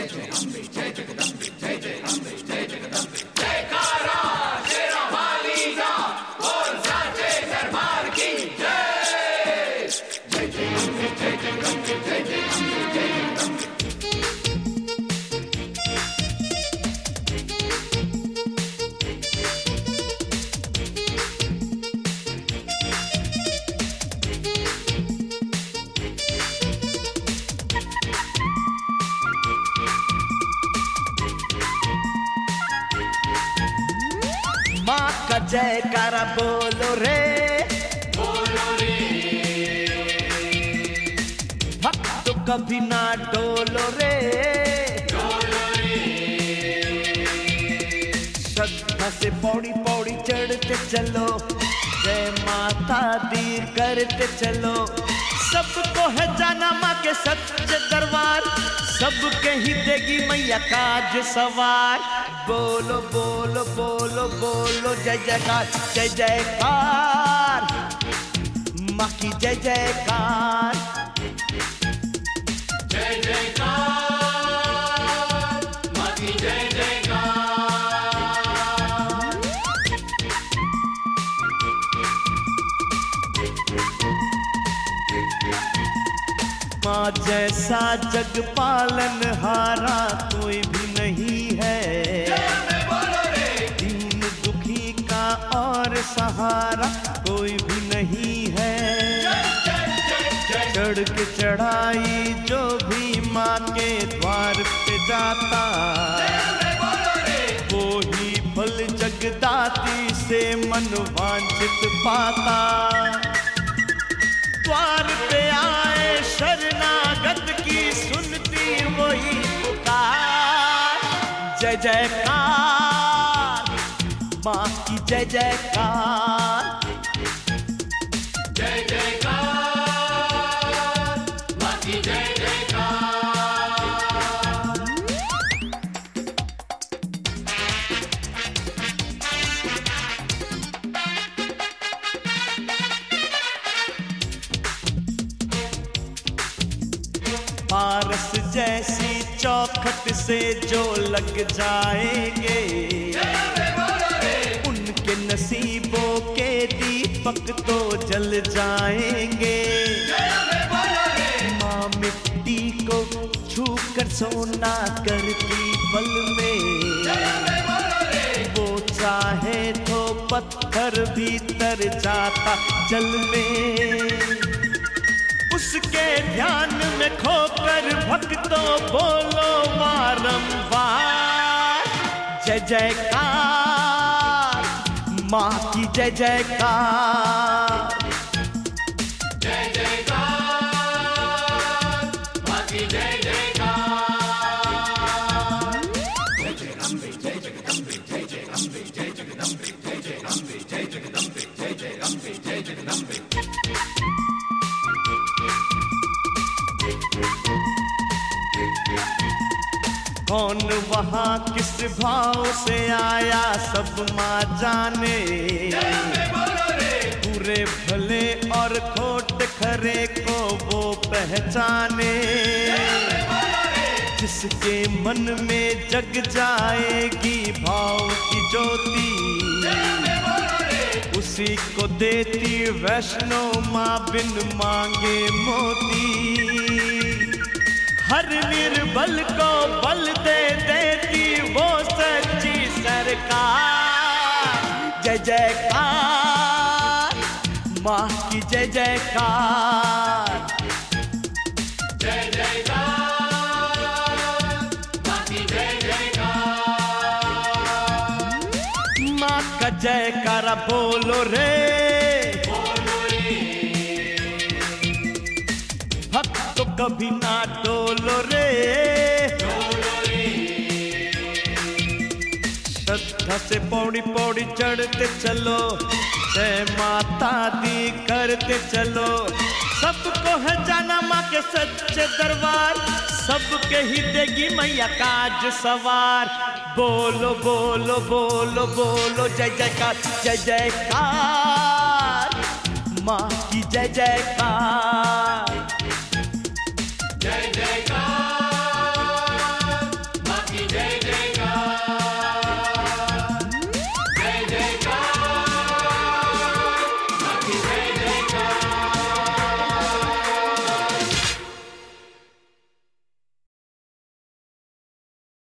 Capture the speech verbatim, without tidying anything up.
माँ का जयकारा बोलो रे, बोलो रे। भक्त कभी ना डोलो रे, डोलो रे। श्रद्धा से पौड़ी पौड़ी चढ़ते चलो, जय माता दी करते चलो। सबको है जाना माँ के सच्चे दरबार, सबके ही देगी मैया काज सवार। बोलो बोलो बोलो बोलो जय जयकार, जय जयकार, माँ की जय जयकार। जय जयकार, माँ की जय जयकार। माँ जैसा जग पालन हारा कोई भी नहीं है, दीन दुखी का और सहारा कोई भी नहीं है। चढ़ के चढ़ाई जो भी माँ के द्वार पे जाता, वो ही फल जगदाती से मन वांछित पाता। द्वार पे आए शरणागत की सुनती वही पुकार। जय जयकार, माँ की जय जयकार। जय जयकार, माँ की जय जयकार। पारस जैसी चौखट से जो लग जाएंगे, उनके नसीबों के दीपक तो जल जाएंगे। माँ मिट्टी को छूकर सोना करती बल में, वो चाहे तो पत्थर भीतर जाता जल में। उसके ध्यान में खोकर भक्तों बोलो बारंबार जय जयकार, माँ की जय जयकार। जय जयकार, माँ की जय जयकार। जय जय अम्बे, जय जगदम्बे, जय जय अम्बे, जय जगदम्बे, जय जय अम्बे, जय जगदम्बे, जय जय अम्बे, जय जगदम्बे। कौन वहाँ किस भाव से आया सब माँ जाने, बुरे भले और खोट खरे को वो पहचाने। जिसके मन में जग जाएगी भाव की ज्योति, उसी को देती वैष्णो माँ बिन मांगे मोती। हर निर्बल को बल दे देती वो सच्ची सरकार। जय जयकार, माँ की जय जयकार। जय जयकार, माँ की जय जयकार। माँ का जयकारा बोलो रे, बोलो रे। भक्त तो कभी ना डोलो रे, डोलो रे। श्रद्धा से पौड़ी पौड़ी चढ़ते चलो, जय माता दी करते चलो। सबको है जाना माँ के सच्चे दरबार, सबके ही देगी मैया काज सवार। बोलो बोलो बोलो बोलो जय जयकार, जय जयकार, माँ की जय जयकार।